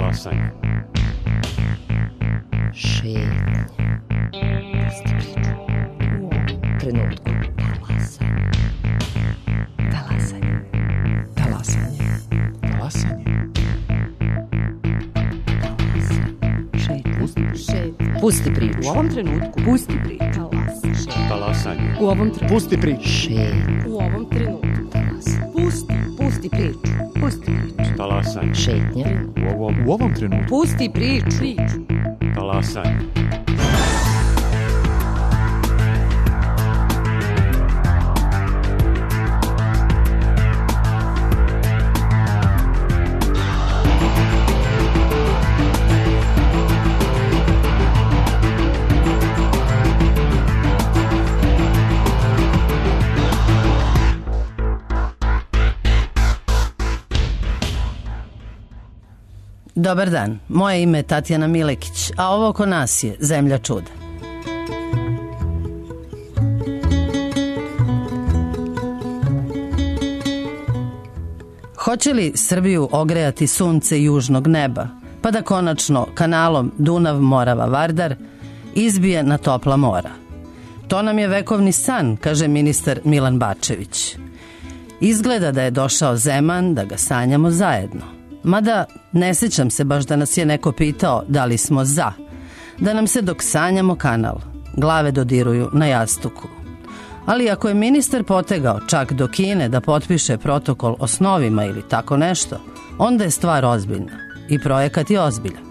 Talasanje. Šetnja. Pusti priču. U ovom trenutku. Talasanje. Talasanje. Talasanje. Šetnja. Pusti priču. U ovom trenutku. Pusti priču. Talasanje. U ovom trenutku. Pusti priču. Šetnja. U ovom trenutku. Pusti priču. Pusti priču. Talasanje. Šetnja. U ovom trenutku. Pusti priču. Talasanje. Dobar dan, moje ime je Tatjana Milekić, a ovo oko nas je Zemlja čuda. Hoće li Srbiju ogrejati sunce južnog neba, pa da konačno kanalom Dunav-Morava-Vardar izbije na topla mora? To nam je vekovni san, kaže ministar Milan Bačević. Izgleda da je došao Zeman da ga sanjamo zajedno. Mada ne sjećam se baš da nas je neko pitao da li smo za, da nam se dok sanjamo kanal, glave dodiruju na jastuku. Ali ako je ministar potegao čak do Kine da potpiše protokol o snovima ili tako nešto, onda je stvar ozbiljna i projekat je ozbiljan.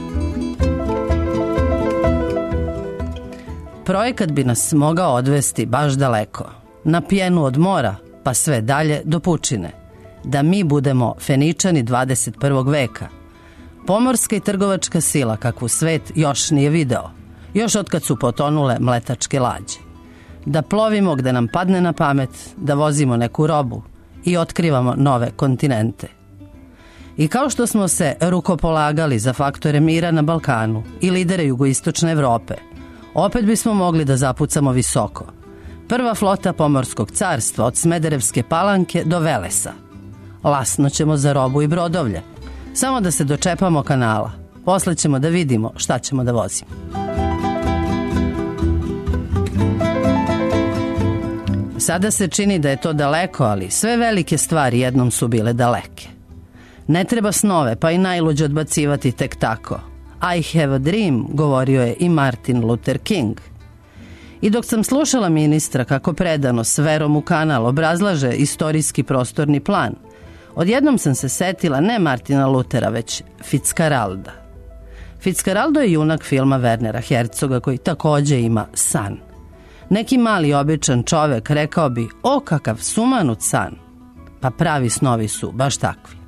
Projekat bi nas mogao odvesti baš daleko, na pjenu od mora pa sve dalje do pučine. Da mi budemo Feničani 21. veka. Pomorska i trgovačka sila kakvu svet još nije video, još otkad su potonule mletačke lađe. Da plovimo gde nam padne na pamet, da vozimo neku robu i otkrivamo nove kontinente. I kao što smo se rukopolagali za faktore mira na Balkanu i lidere jugoistočne Evrope, opet bismo mogli da zapucamo visoko. Prva flota pomorskog carstva od Smederevske Palanke do Velesa. Lasno ćemo za robu i brodovlje. Samo da se dočepamo kanala. Posle ćemo da vidimo šta ćemo da vozimo. Sada se čini da je to daleko, ali sve velike stvari jednom su bile daleke. Ne treba snove, pa i najluđe odbacivati tek tako. I have a dream, govorio je i Martin Luther King. I dok sam slušala ministra kako predano s verom u kanal obrazlaže istorijski prostorni plan, odjednom sam se setila ne Martina Luthera, već Fitzcarralda. Fitzcarraldo je junak filma Wernera Herzoga koji takođe ima san. Neki mali običan čovek rekao bi, o kakav sumanut san. Pa pravi snovi su baš takvi.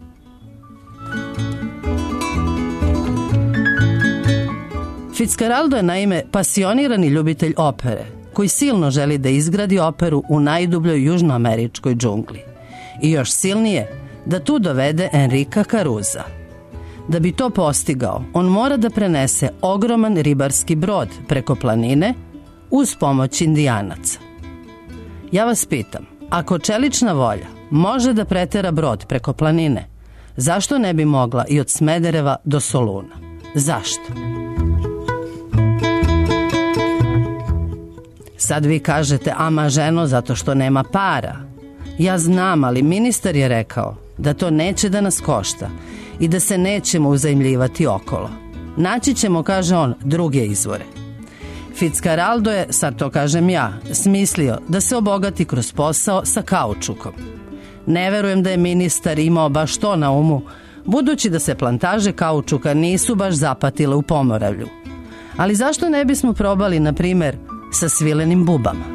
Fitzcarraldo je naime pasionirani ljubitelj opere, koji silno želi da izgradi operu u najdubljoj južnoameričkoj džungli. I još silnije, da tu dovede Enrika Caruza. Da bi to postigao, on mora da prenese ogroman ribarski brod preko planine uz pomoć Indijanaca. Ja vas pitam, ako čelična volja može da pretera brod preko planine, zašto ne bi mogla i od Smedereva do Soluna? Zašto? Sad vi kažete, ama ženo, zato što nema para. Ja znam, ali ministar je rekao da to neće da nas košta i da se nećemo uzajmljivati okolo. Naći ćemo, kaže on, druge izvore. Fitzcarraldo je, sad to kažem ja, smislio da se obogati kroz posao sa kaučukom. Ne verujem da je ministar imao baš to na umu, budući da se plantaže kaučuka nisu baš zapatile u Pomoravlju. Ali zašto ne bismo probali, na primer, sa svilenim bubama?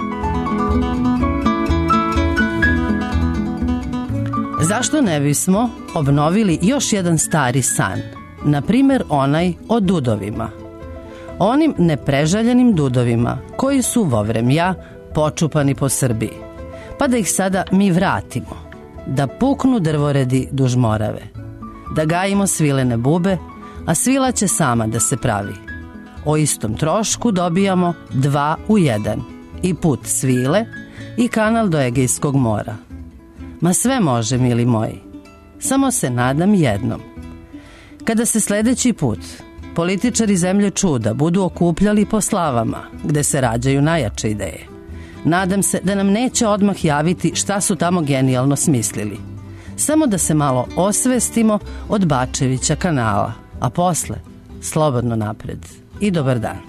Zašto ne bismo obnovili još jedan stari san, na primer onaj o dudovima? Onim neprežaljenim dudovima koji su vo vremja počupani po Srbiji, pa da ih sada mi vratimo, da puknu drvoredi duž Morave, da gajimo svilene bube, a svila će sama da se pravi. O istom trošku dobijamo 2 u 1, i put svile i kanal do Egejskog mora. Ma sve može, mili moji. Samo se nadam jednom. Kada se sledeći put političari zemlje čuda budu okupljali po slavama gde se rađaju najjače ideje, nadam se da nam neće odmah javiti šta su tamo genijalno smislili. Samo da se malo osvestimo od Bačevića kanala, a posle slobodno napred i dobar dan.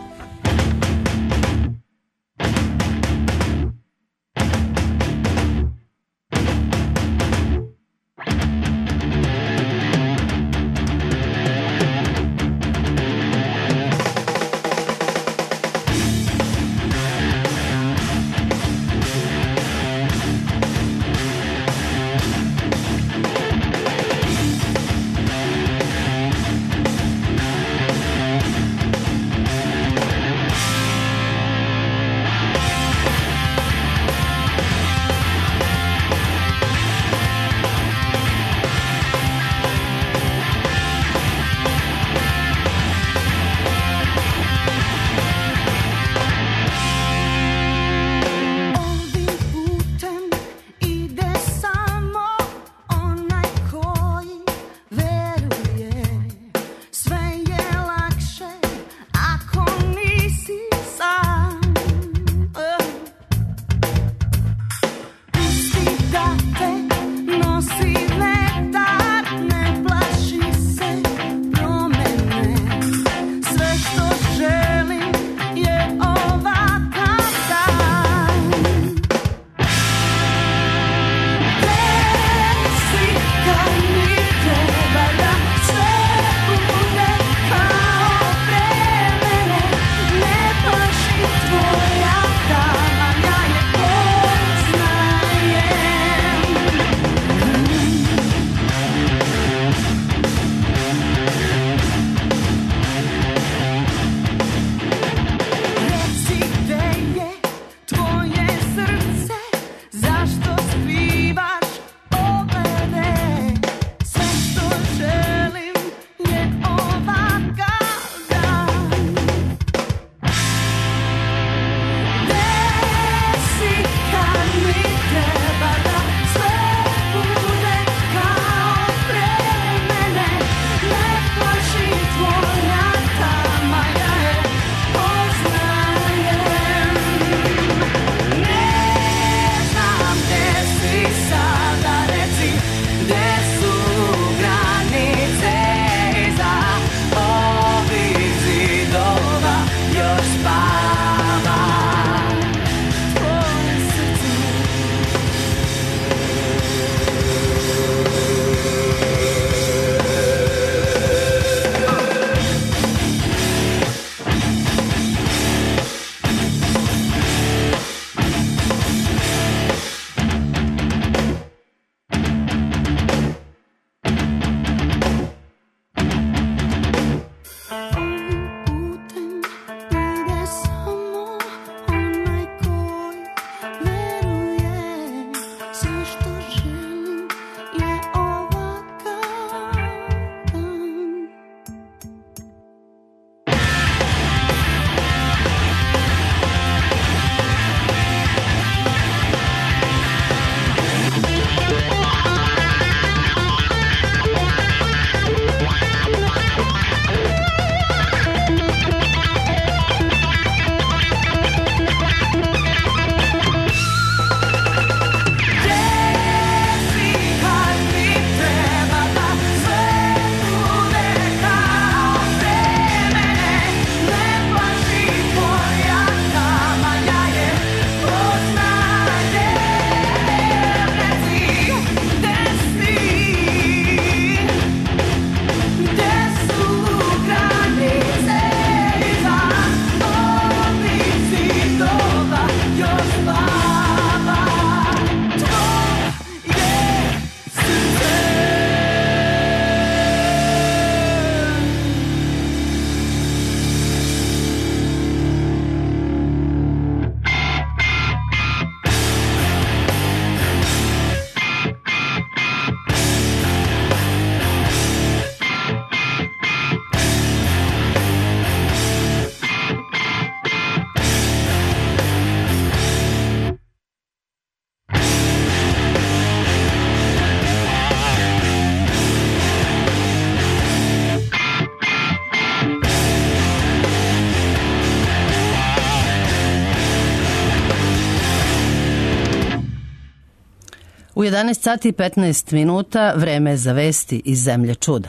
U 11 sati i 15 minuta vreme je za vesti iz zemlje čuda.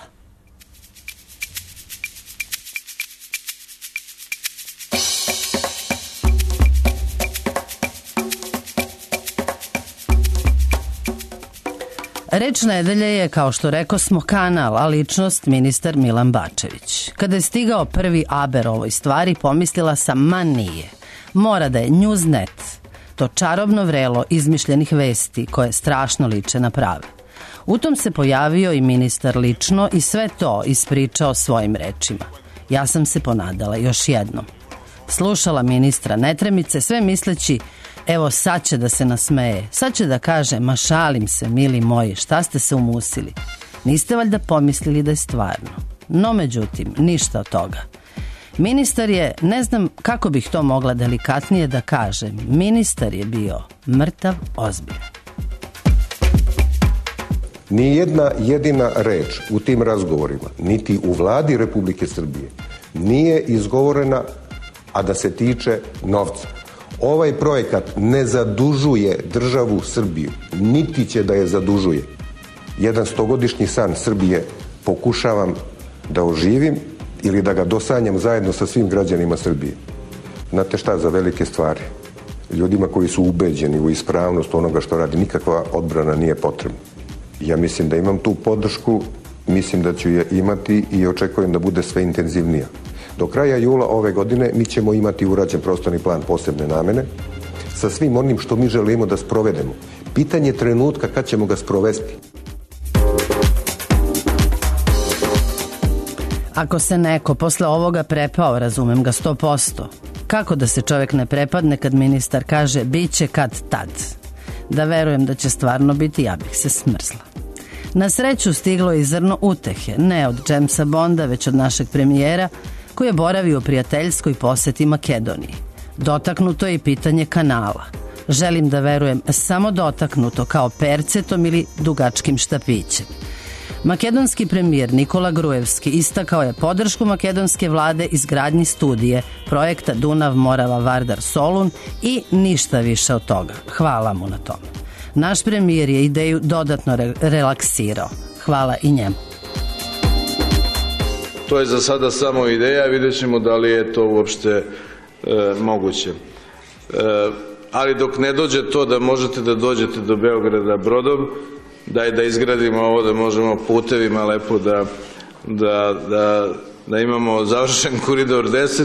Reč nedelje je, kao što rekosmo, Kanal, a ličnost ministar Milan Bačević. Kada je stigao prvi aber ovoj stvari, pomislila sam, ma nije. Mora da je Newsnet, to čarobno vrelo izmišljenih vesti koje strašno liče na prave. U tom se pojavio i ministar lično i sve to ispričao svojim rečima. Ja sam se ponadala još jednom. Slušala ministra Netremice, sve misleći, evo sad će da se nasmeje, sad će da kaže, ma šalim se, mili moji, šta ste se umusili? Niste valjda pomislili da je stvarno? No međutim, ništa od toga. Ministar je, ne znam kako bih to mogla delikatnije da kažem, ministar je bio mrtav ozbiljan. Ni jedna jedina reč u tim razgovorima, niti u vladi Republike Srbije, nije izgovorena, a da se tiče novca. Ovaj projekat ne zadužuje državu Srbiju, niti će da je zadužuje. Jedan 100-godišnji san Srbije pokušavam da oživim ili da ga dosanjam zajedno sa svim građanima Srbije. Znate šta, za velike stvari, ljudima koji su ubeđeni u ispravnost onoga što radi, nikakva odbrana nije potrebna. Ja mislim da imam tu podršku, mislim da ću je imati i očekujem da bude sve intenzivnija. Do kraja jula ove godine mi ćemo imati urađen prostorni plan posebne namene sa svim onim što mi želimo da sprovedemo. Pitanje trenutka kad ćemo ga sprovesti. Ako se neko posle ovoga prepao, razumem ga 100%. Kako da se čovjek ne prepadne kad ministar kaže bit će kad tad? Da verujem da će stvarno biti, ja bih se smrzla. Na sreću stiglo je i zrno utehe, ne od Jamesa Bonda, već od našeg premijera, koji je boravio u prijateljskoj poseti Makedoniji. Dotaknuto je i pitanje kanala. Želim da verujem samo dotaknuto, kao percetom ili dugačkim štapićem. Makedonski premijer Nikola Grujevski istakao je podršku makedonske vlade izgradnji studije projekta Dunav-Morava-Vardar-Solun i ništa više od toga. Hvala mu na tome. Naš premijer je ideju dodatno relaksirao. Hvala i njemu. To je za sada samo ideja, vidjet ćemo da li je to uopšte moguće. Ali dok ne dođe to da možete da dođete do Beograda brodom, da izgradimo ovo, da možemo putevima lepo da imamo završen koridor 10.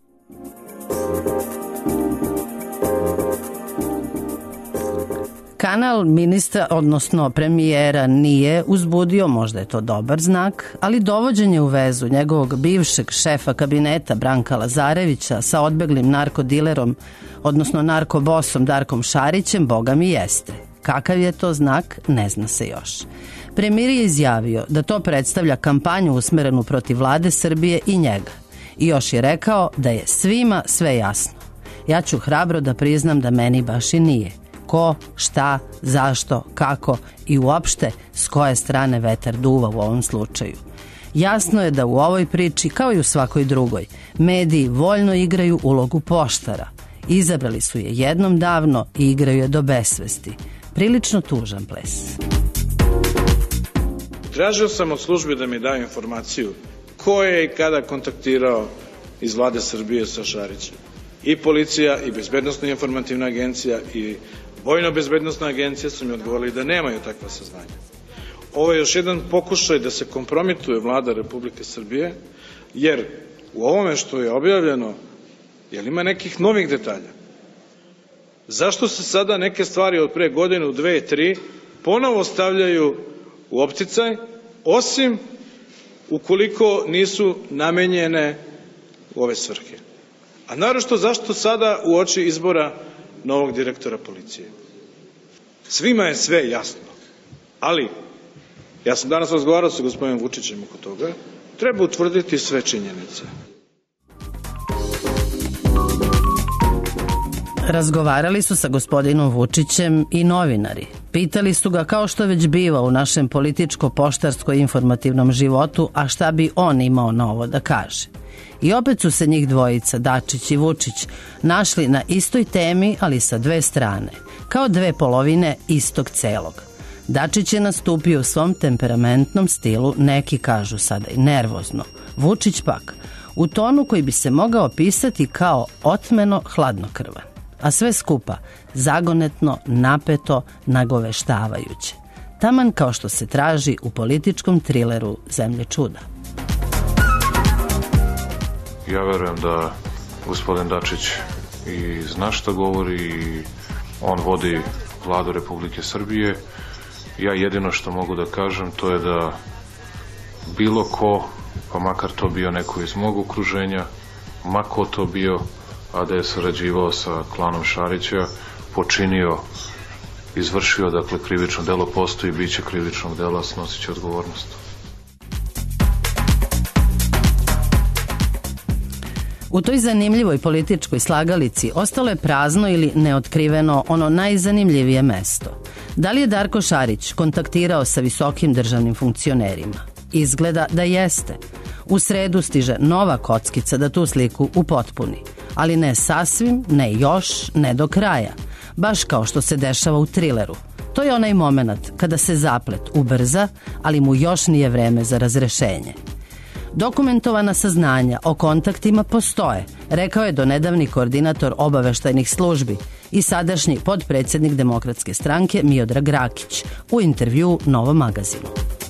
Kanal ministra, odnosno premijera, nije uzbudio, možda je to dobar znak, ali dovođenje u vezu njegovog bivšeg šefa kabineta Branka Lazarevića sa odbeglim narkodilerom, odnosno narkobosom Darkom Šarićem, boga mi jeste. Kakav je to znak, ne zna se još. Premijer je izjavio da to predstavlja kampanju usmerenu protiv vlade Srbije i njega. I još je rekao da je svima sve jasno. Ja ću hrabro da priznam da meni baš i nije. Ko, šta, zašto, kako i uopšte s koje strane vetar duva u ovom slučaju. Jasno je da u ovoj priči, kao i u svakoj drugoj, mediji voljno igraju ulogu poštara. Izabrali su je jednom davno i igraju je do besvesti. Prilično tužan ples. Tražio sam od službe da mi daju informaciju ko je i kada kontaktirao iz vlade Srbije sa Šarićem. I policija, i bezbednosna informativna agencija, i vojno-bezbednosna agencija su mi odgovorili da nemaju takva saznanja. Ovo je još jedan pokušaj da se kompromituje vlada Republike Srbije, jer u ovome što je objavljeno, jel ima nekih novih detalja? Zašto se sada neke stvari od pre godinu, 2, 3 ponovo stavljaju u opticaj, osim ukoliko nisu namenjene u ove svrhe? A naročito zašto sada uoči izbora novog direktora policije? Svima je sve jasno, ali ja sam danas razgovarao sa gospodinom Vučićem oko toga, treba utvrditi sve činjenice. Razgovarali su sa gospodinom Vučićem i novinari. Pitali su ga, kao što već biva u našem političko-poštarsko-informativnom životu, a šta bi on imao novo da kaže. I opet su se njih dvojica, Dačić i Vučić, našli na istoj temi, ali sa dve strane, kao dve polovine istog celog. Dačić je nastupio u svom temperamentnom stilu, neki kažu sada i nervozno. Vučić pak, u tonu koji bi se mogao opisati kao otmeno hladnokrvan. A sve skupa zagonetno, napeto, nagoveštavajuće. Taman kao što se traži u političkom trileru Zemlje čuda. Ja verujem da gospodin Dačić i zna šta govori i on vodi Vladu Republike Srbije. Ja jedino što mogu da kažem to je da bilo ko, pa makar to bio neko iz mog okruženja, ma ko to bio, a da je sarađivao sa klanom Šarića, počinio, izvršio, dakle, krivično delo, postoji, bit će krivičnog dela, snosit će odgovornost. U toj zanimljivoj političkoj slagalici ostalo je prazno ili neotkriveno ono najzanimljivije mesto. Da li je Darko Šarić kontaktirao sa visokim državnim funkcionerima? Izgleda da jeste. U sredu stiže nova kockica da tu sliku upotpuni. Ali ne sasvim, ne još, ne do kraja. Baš kao što se dešava u trileru. To je onaj moment kada se zaplet ubrza, ali mu još nije vreme za razrešenje. Dokumentovana saznanja o kontaktima postoje, rekao je donedavni koordinator obaveštajnih službi i sadašnji podpredsjednik Demokratske stranke Miodrag Rakić u intervjuu Novom magazinu.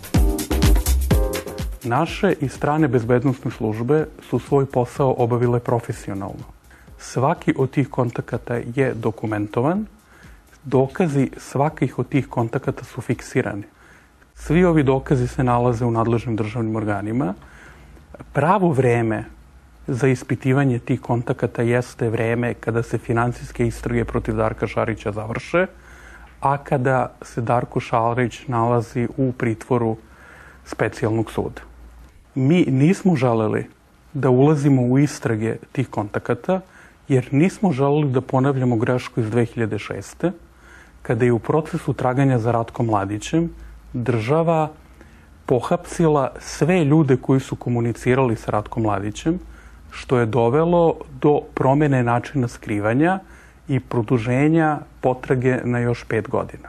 Naše i strane bezbednosne službe su svoj posao obavile profesionalno. Svaki od tih kontakata je dokumentovan, dokazi svakih od tih kontakata su fiksirani. Svi ovi dokazi se nalaze u nadležnim državnim organima. Pravo vreme za ispitivanje tih kontakata jeste vreme kada se finansijske istrage protiv Darka Šarića završe, a kada se Darko Šarić nalazi u pritvoru specijalnog suda. Mi nismo želeli da ulazimo u istrage tih kontakata, jer nismo želeli da ponavljamo grešku iz 2006. kada je u procesu traganja za Ratkom Mladićem država pohapsila sve ljude koji su komunicirali sa Ratkom Mladićem, što je dovelo do promjene načina skrivanja i produženja potrage na još 5 godina.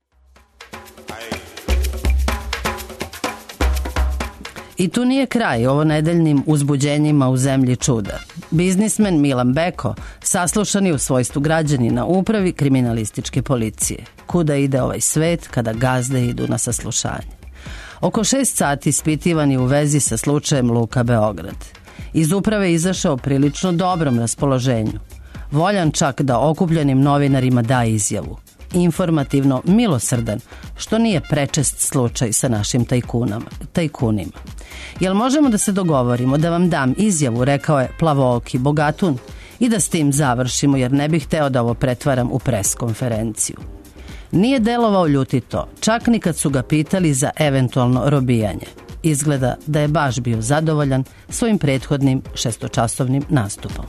I tu nije kraj ovo nedeljnim uzbuđenjima u Zemlji čuda. Biznismen Milan Beko saslušan je u svojstvu građanina u upravi kriminalističke policije. Kuda ide ovaj svet kada gazde idu na saslušanje? Oko 6 sati ispitivan je u vezi sa slučajem Luka Beograd. Iz uprave izašao prilično dobrom raspoloženju. Voljan čak da okupljenim novinarima da izjavu. Informativno milosrdan, što nije prečest slučaj sa našim tajkunima. Jel možemo da se dogovorimo da vam dam izjavu, rekao je plavooki bogatun, i da s tim završimo, jer ne bih hteo da ovo pretvaram u pres konferenciju. Nije delovao ljutito, čak ni kad su ga pitali za eventualno robijanje. Izgleda da je baš bio zadovoljan svojim prethodnim 6-časovnim nastupom.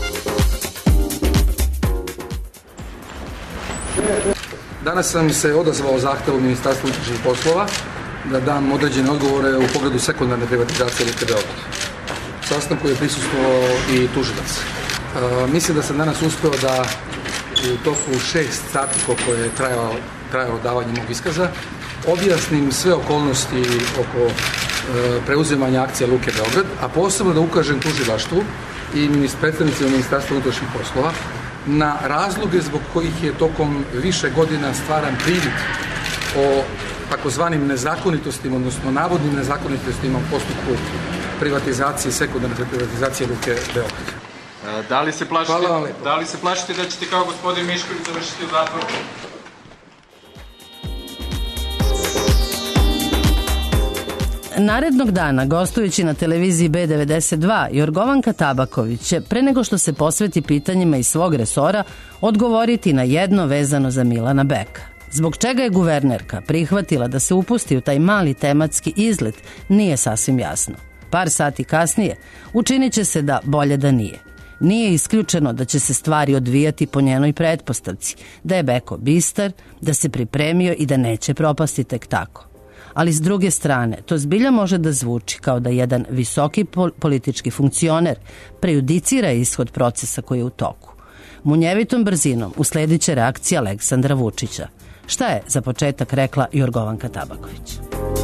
Danas sam se odazvao zahtevu Ministarstva unutrašnjih poslova da dam određene odgovore u pogledu sekundarne privatizacije Luke Beograd. Sastanku je prisustvovao i tužilac. Mislim da sam danas uspeo da u toku 6 sati koliko je trajalo davanje mog iskaza objasnim sve okolnosti oko preuzimanja akcija Luke Beograd, a posebno da ukažem tužilaštvu i predstavnicima Ministarstva unutrašnjih poslova na razloge zbog kojih je tokom više godina stvaran privid o takozvanim nezakonitostima, odnosno navodnim nezakonitostima u postupku privatizacije, sekundarne privatizacije Luke Beograd. Da li se plašite da ćete kao gospodin Mišković završiti u zatvoru? Narednog dana, gostujući na televiziji B92, Jorgovanka Tabaković će, pre nego što se posveti pitanjima iz svog resora, odgovoriti na jedno vezano za Milana Beka. Zbog čega je guvernerka prihvatila da se upusti u taj mali tematski izlet, nije sasvim jasno. Par sati kasnije učinit će se da bolje da nije. Nije isključeno da će se stvari odvijati po njenoj pretpostavci, da je Beko bistar, da se pripremio i da neće propasti tek tako. Ali s druge strane, to zbilja može da zvuči kao da jedan visoki politički funkcioner prejudicira ishod procesa koji je u toku. Munjevitom brzinom usledit će reakcija Aleksandra Vučića. Šta je za početak rekla Jorgovanka Tabaković?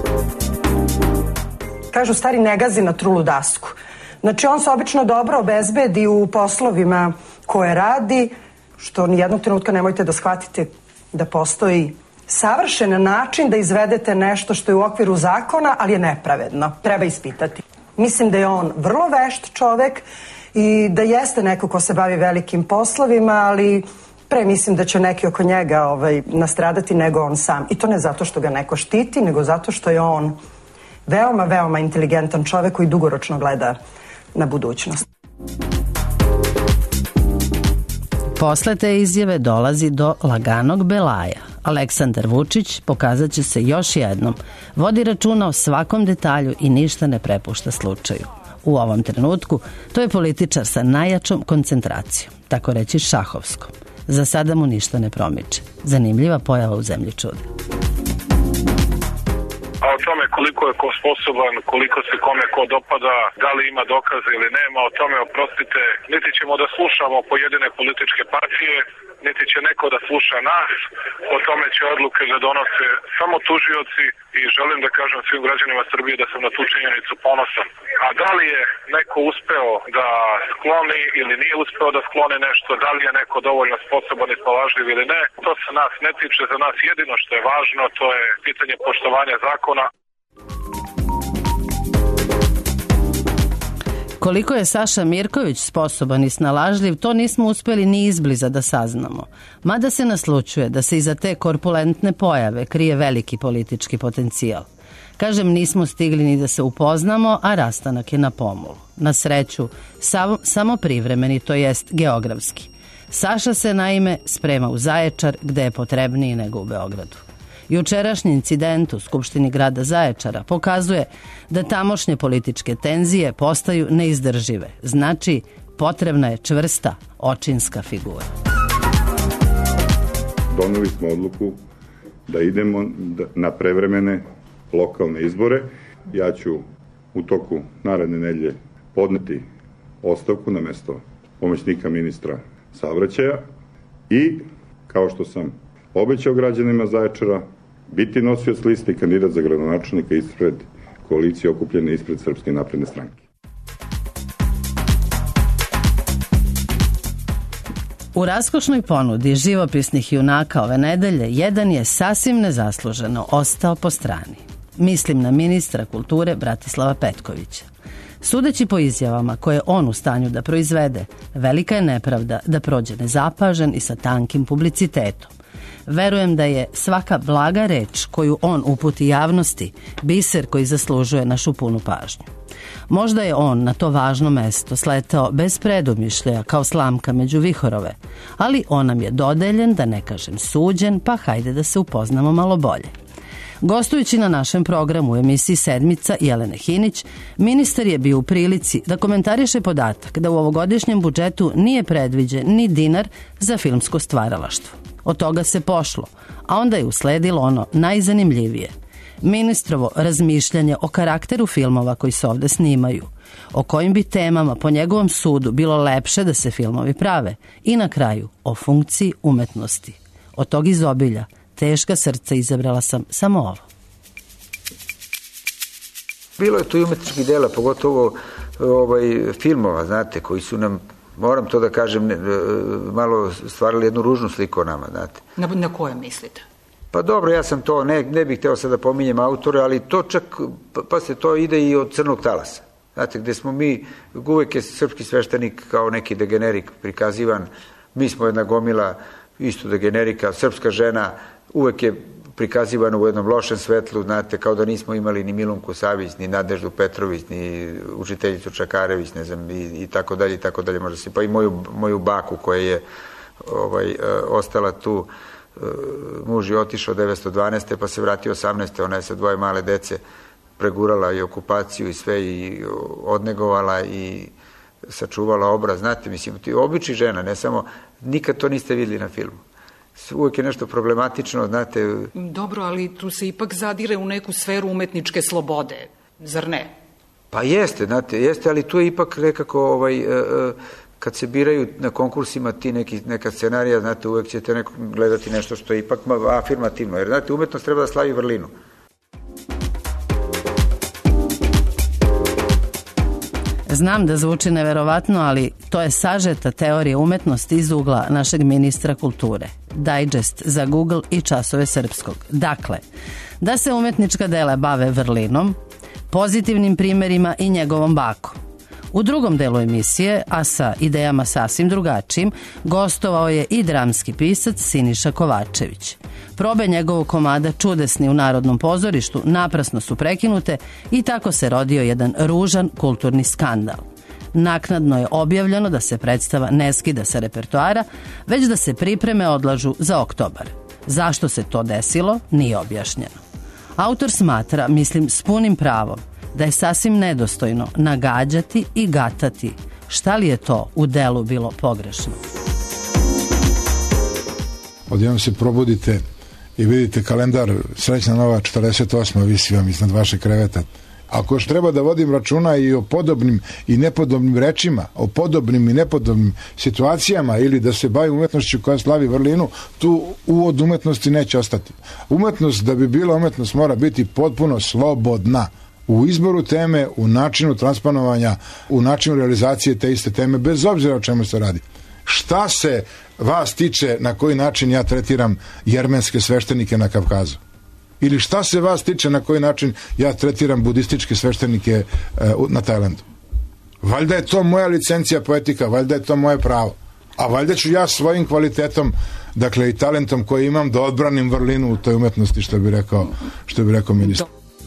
Kažu stari ne gazi na trulu dasku. Znači on se obično dobro obezbedi u poslovima koje radi, što nijednog trenutka nemojte da shvatite da postoji savršen način da izvedete nešto što je u okviru zakona, ali je nepravedno. Treba ispitati. Mislim da je on vrlo vešt čovek i da jeste neko ko se bavi velikim poslovima, ali pre mislim da će neki oko njega nastradati nego on sam. I to ne zato što ga neko štiti, nego zato što je on veoma, veoma inteligentan čovek koji dugoročno gleda na budućnost. Posle te izjave dolazi do laganog belaja. Aleksandar Vučić pokazat će se još jednom. Vodi računa o svakom detalju i ništa ne prepušta slučaju. U ovom trenutku to je političar sa najjačom koncentracijom, tako reći šahovskom. Za sada mu ništa ne promiče. Zanimljiva pojava u zemlji čuda. A o tome koliko je ko sposoban, koliko se kome ko dopada, da li ima dokaze ili nema, o tome, oprostite, niti ćemo da slušamo pojedine političke partije, niti će neko da sluša nas, o tome će odluke da donose samo tužioci i želim da kažem svim građanima Srbije da sam na tu činjenicu ponosan. A da li je neko uspeo da skloni ili nije uspeo da skloni nešto, da li je neko dovoljno sposoban i snalažljiv ili ne, to se nas ne tiče. Za nas jedino što je važno, to je pitanje poštovanja zakona. Koliko je Saša Mirković sposoban i snalažljiv, to nismo uspeli ni izbliza da saznamo. Mada se naslučuje da se iza te korpulentne pojave krije veliki politički potencijal. Kažem, nismo stigli ni da se upoznamo, a rastanak je na pomolu. Na sreću, samo privremeni, to jest geografski. Saša se naime sprema u Zaječar, gde je potrebniji nego u Beogradu. Jučerašnji incident u Skupštini grada Zaječara pokazuje da tamošnje političke tenzije postaju neizdržive. Znači, potrebna je čvrsta očinska figura. Doneli smo odluku da idemo na prevremene lokalne izbore. Ja ću u toku naredne nedelje podneti ostavku na mesto pomoćnika ministra saobraćaja i, kao što sam obećao građanima Zaječara, biti nosioc liste i kandidat za gradonačelnika ispred koalicije okupljene ispred Srpske napredne stranke. U raskošnoj ponudi živopisnih junaka ove nedelje jedan je sasvim nezasluženo ostao po strani. Mislim na ministra kulture Bratislava Petkovića. Sudeći po izjavama koje je on u stanju da proizvede, velika je nepravda da prođe nezapažen i sa tankim publicitetom. Verujem da je svaka blaga reč koju on uputi javnosti biser koji zaslužuje našu punu pažnju. Možda je on na to važno mesto sletao bez predumišljaja kao slamka među vihorove, ali on nam je dodeljen, da ne kažem suđen, pa hajde da se upoznamo malo bolje. Gostujući na našem programu u emisiji Sedmica Jelene Hinić, ministar je bio u prilici da komentariše podatak da u ovogodišnjem budžetu nije predviđen ni dinar za filmsko stvaralaštvo. Od toga se pošlo, a onda je usledilo ono najzanimljivije. Ministrovo razmišljanje o karakteru filmova koji se ovde snimaju, o kojim bi temama po njegovom sudu bilo lepše da se filmovi prave i na kraju o funkciji umetnosti. Od tog izobilja teška srca izabrala sam samo ovo. Bilo je tu i umetničkih dela, pogotovo filmova, znate, koji su nam, moram to da kažem, malo stvarali jednu ružnu sliku o nama, znate. Na koje mislite? Pa dobro, ja sam to, ne bih hteo sad da pominjem autore, ali to čak, pa se to ide i od Crnog talasa. Znate, gde smo mi, uvek je srpski sveštenik kao neki degenerik prikazivan, mi smo jedna gomila isto degenerika, srpska žena uvek je prikazivana u jednom lošem svetlu, znate, kao da nismo imali ni Milunku Savić, ni Nadeždu Petrović, ni učiteljicu Čakarević, ne znam, i tako dalje, možda se, pa i moju baku koja je ostala tu, muž je otišao 1912. pa se vratio 18. Ona je sa 2 male dece pregurala i okupaciju i sve i odnegovala i sačuvala obraz. Znate, mislim, ti obični žena, ne samo, nikad to niste vidjeli na filmu. Uvijek je nešto problematično, znate. Dobro, ali tu se ipak zadire u neku sferu umetničke slobode, zar ne? Pa jeste, znate, jeste, ali tu je ipak nekako kad se biraju na konkursima neka scenarija, znate, uvek ćete gledati nešto što je ipak afirmativno, jer znate, umetnost treba da slavi vrlinu. Znam da zvuči neverovatno, ali to je sažeta teorija umetnosti iz ugla našeg ministra kulture. Digest za Google i časove srpskog. Dakle, da se umetnička dela bave vrlinom, pozitivnim primerima i njegovom bakom. U drugom delu emisije, a sa idejama sasvim drugačijim, gostovao je i dramski pisac Siniša Kovačević. Probe njegovog komada Čudesni u Narodnom pozorištu naprasno su prekinute i tako se rodio jedan ružan kulturni skandal. Naknadno je objavljeno da se predstava ne skida sa repertoara, već da se pripreme odlažu za oktobar. Zašto se to desilo, nije objašnjeno. Autor smatra, mislim s punim pravom, da je sasvim nedostojno nagađati i gatati šta li je to u delu bilo pogrešno. Odjednom se probudite i vidite kalendar Srećna nova 48. visi vam iznad vašeg kreveta. Ako još treba da vodim računa i o podobnim i nepodobnim rečima, o podobnim i nepodobnim situacijama ili da se bavim umetnošću koja slavi vrlinu, tu uvod umetnosti neće ostati. Umetnost, da bi bila umetnost, mora biti potpuno slobodna u izboru teme, u načinu transponovanja, u načinu realizacije te iste teme, bez obzira o čemu se radi. Šta se vas tiče na koji način ja tretiram jermenske sveštenike na Kavkazu? Ili šta se vas tiče na koji način ja tretiram budističke sveštenike na Tajlandu? Valjda je to moja licencija poetika, valjda je to moje pravo. A valjda ću ja svojim kvalitetom, dakle i talentom koji imam, da odbranim vrlinu u toj umetnosti, što bi rekao ministar.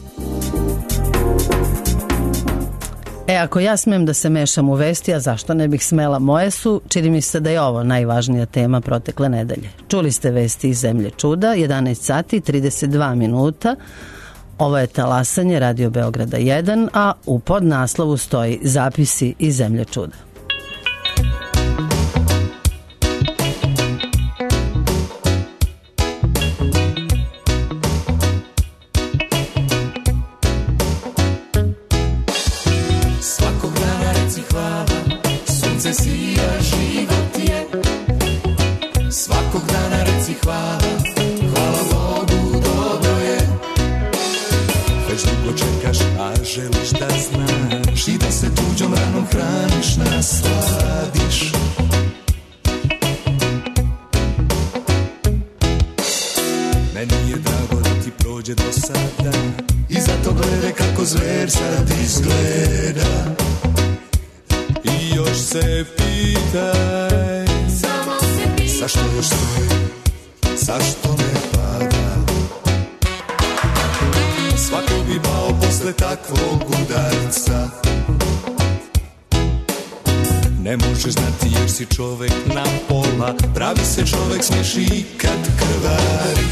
Ako ja smem da se mešam u vesti, a zašto ne bih smela, moje su, čini mi se da je ovo najvažnija tema protekle nedelje. Čuli ste vesti iz Zemlje čuda, 11 sati 32 minuta. Ovo je talasanje Radio Beograda 1, a u podnaslovu stoji zapisi iz Zemlje čuda. Ne možeš znati jer si čovek na pola, pravi se čovek smeši kad krvari.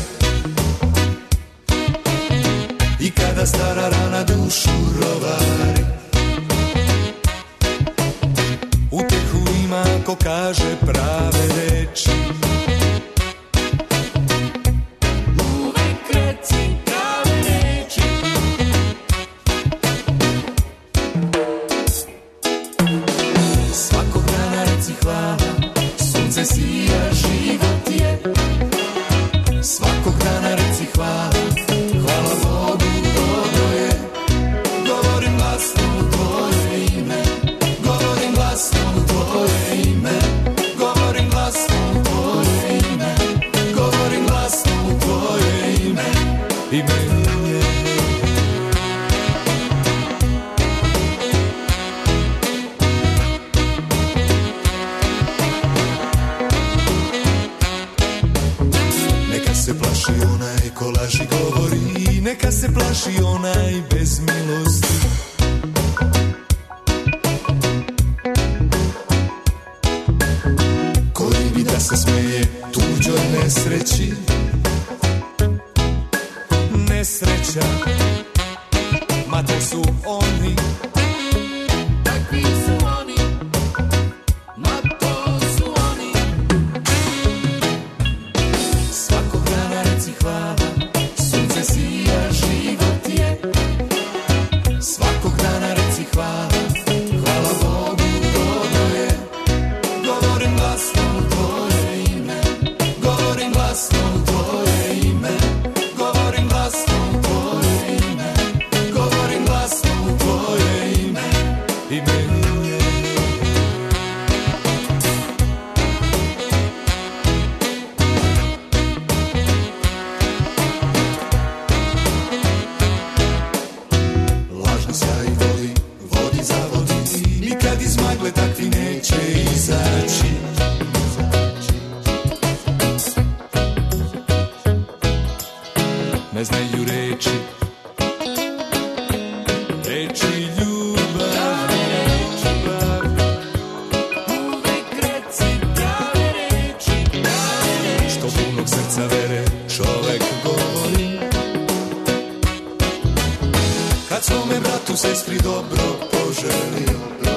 I kada stara rana dušu rovari. Utehu ima ko kaže prave reči. Uvek reci prave reči. Svakog dana reci hvala, sunce sija, život je. Svakog dana reci hvala, hvala Bogu, dobro je. Govorim glasno u tvoje ime, govorim glasno u tvoje ime, govorim glasno u tvoje ime, govorim glasno u tvoje ime, ime je. Neka se plaši onaj ko laži govori, neka se plaši onaj bez milosti. Koji bi da se smeje tuđoj nesreći. Nesreća, ma to su oni. Takvi su oni, ma to su oni. Svakog dana reci hvala, sunce sija, život je. Svakog dana reci hvala, hvala Bogu, dobro je. ne znaju reči, reči ljubavi. Uvek reci prave reči, što punog srca vere čovek govori. Kad svome bratu, sestri dobro poželi,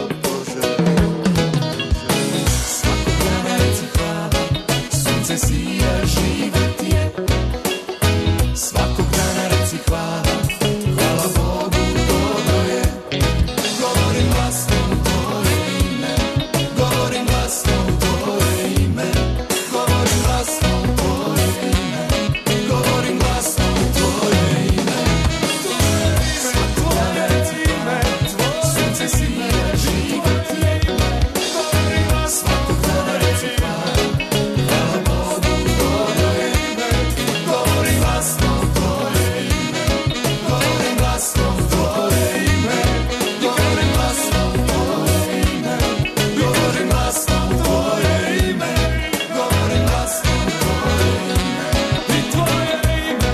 svakog dana reci hvala, sunce sija, život je. Svakog dana reci hvala, hvala Bogu, dobro je. Govorim glasno u tvoje ime, govorim glasno u tvoje ime, govorim glasno u tvoje ime, govorim glasno u tvoje ime. Svakog dana reci ime, sunce sija, život je. Svakog dana reci hvala, hvala Bogu, dobro je. Govorim glasno u tvoje ime, govorim glasno u tvoje ime, govorim glasno u tvoje ime, govorim glasno u tvoje ime, govorim glasno u tvoje ime, i tvoje ime,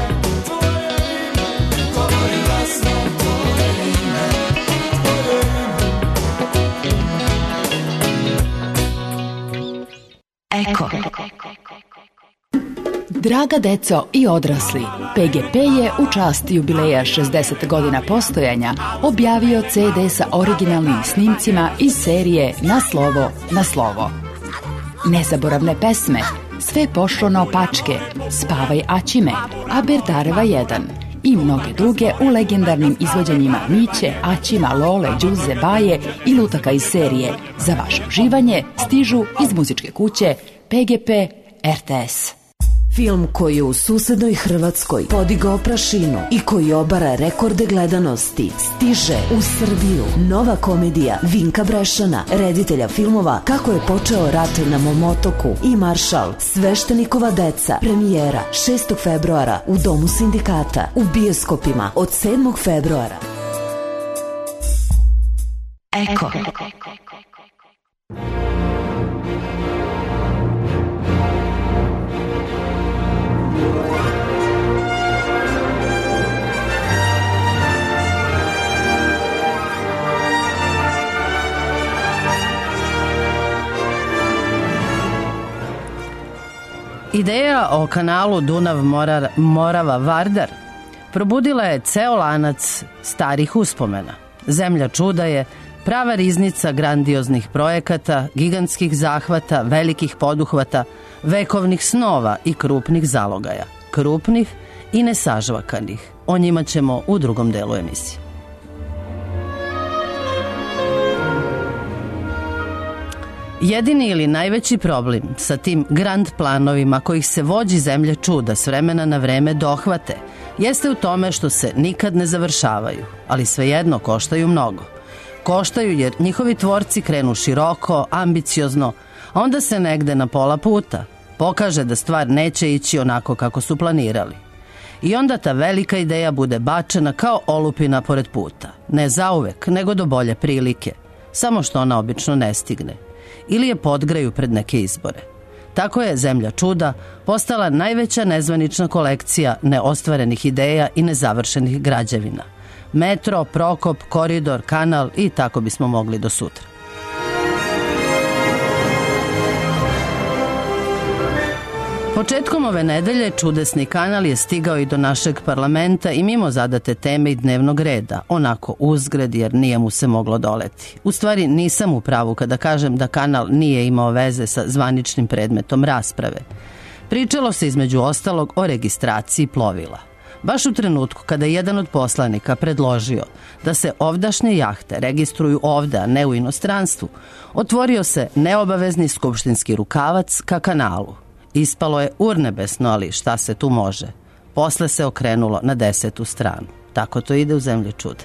govorim glasno u tvoje ime, Eko. Draga deco i odrasli, PGP je u čast jubileja 60 godina postojanja objavio CD sa originalnim snimcima iz serije Na slovo, na slovo. Nezaboravne pesme, Sve pošlo naopačke, Spavaj Aćime, Aberdareva 1 i mnoge druge u legendarnim izvođenjima Miće, Aćima, Lole, Đuze, Baje i lutaka iz serije. Za vaše uživanje stižu iz muzičke kuće PGP RTS. Film koji je u susednoj Hrvatskoj podigao prašinu i koji obara rekorde gledanosti stiže u Srbiju. Nova komedija Vinka Brešana, reditelja filmova Kako je počeo rat na mom otoku i Maršal, Sveštenikova deca. Premijera 6. februara u Domu sindikata, u bioskopima od 7. februara. Eko. Ideja o kanalu Dunav-Morava-Vardar probudila je ceo lanac starih uspomena. Zemlja čuda je prava riznica grandioznih projekata, gigantskih zahvata, velikih poduhvata, vekovnih snova i krupnih zalogaja. Krupnih i nesažvakanih. O njima ćemo u drugom delu emisije. Jedini ili najveći problem sa tim grand planovima kojih se vođi zemlje čuda s vremena na vreme dohvate jeste u tome što se nikad ne završavaju, ali svejedno koštaju mnogo. Koštaju jer njihovi tvorci krenu široko, ambiciozno, a onda se negde na pola puta pokaže da stvar neće ići onako kako su planirali. I onda ta velika ideja bude bačena kao olupina pored puta. Ne zauvek, nego do bolje prilike. Samo što ona obično ne stigne. Ili je podgraju pred neke izbore. Tako je Zemlja čuda postala najveća nezvanična kolekcija neostvarenih ideja i nezavršenih građevina. Metro, Prokop, koridor, kanal i tako bismo mogli do sutra. Početkom ove nedelje čudesni kanal je stigao i do našeg parlamenta i mimo zadate teme i dnevnog reda, onako uzgred jer nije mu se moglo doleti. U stvari nisam u pravu kada kažem da kanal nije imao veze sa zvaničnim predmetom rasprave. Pričalo se između ostalog o registraciji plovila. Baš u trenutku kada je jedan od poslanika predložio da se ovdašnje jahte registruju ovde, a ne u inostranstvu, otvorio se neobavezni skupštinski rukavac ka kanalu. Ispalo je urnebesno, ali šta se tu može? Posle se okrenulo na 10. stranu. Tako to ide u Zemlji čuda.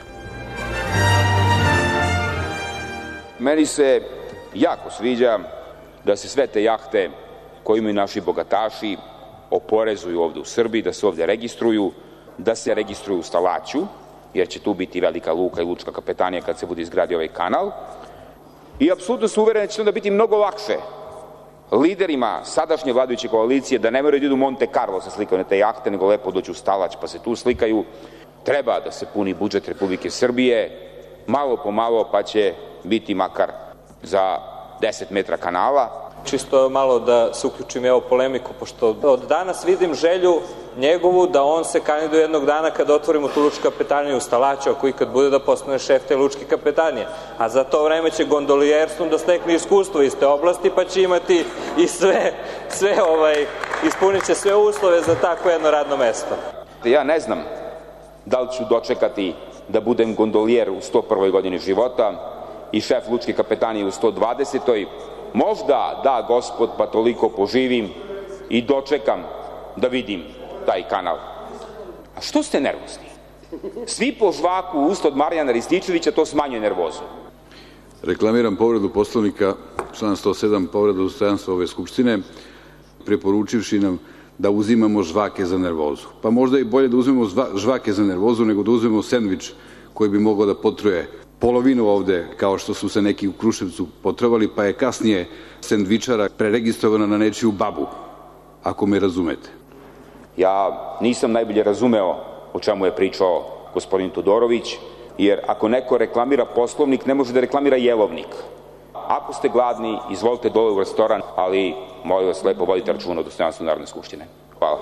Meni se jako sviđa da se sve te jahte koje imaju naši bogataši oporezuju ovde u Srbiji, da se ovde registruju, da se registruju u Stalaću, jer će tu biti velika luka i lučka kapetanija kad se bude izgradio ovaj kanal. I apsolutno sam uveren da će onda biti mnogo lakše liderima sadašnje vladajuće koalicije da ne moraju da idu u Monte Carlo se slikaju na te jahte, nego lepo dođu u Stalać pa se tu slikaju. Treba da se puni budžet Republike Srbije, malo po malo, pa će biti makar za 10 metra kanala. Čisto malo da se uključim u polemiku, pošto od danas vidim želju njegovu da on se kandiduje jednog dana kada otvorimo tu lučku kapetaniju u Stalaću, ako ikad bude da postane šef te lučke kapetanije. A za to vreme će gondolijerstvom da stekne iskustvo iz te oblasti, pa će imati i ispunit će sve uslove za tako jedno radno mesto. Ja ne znam da li ću dočekati da budem gondolijer u 101. godini života i šef lučke kapetanije u 120. Možda da Gospod pa toliko poživim i dočekam da vidim taj kanal. A što ste nervozni? Svi po žvaku usta od Marijana Rističevića, to smanjuje nervozu. Reklamiram povredu Poslovnika, član 107, povredu dostojanstva ove Skupštine, preporučivši nam da uzimamo žvake za nervozu. Pa možda i bolje da uzmemo žvake za nervozu nego da uzmemo sendvič koji bi mogao da potruje polovinu ovde, kao što su se neki u Kruševcu potrovali, pa je kasnije sendvičara preregistrovana na nečiju babu, ako me razumete. Ja nisam najbolje razumeo o čemu je pričao gospodin Todorović, jer ako neko reklamira Poslovnik, ne može da reklamira jelovnik. Ako ste gladni, izvolite dole u restoran, ali molim vas lepo vodite računa o dostojanstvu Narodne skupštine. Hvala.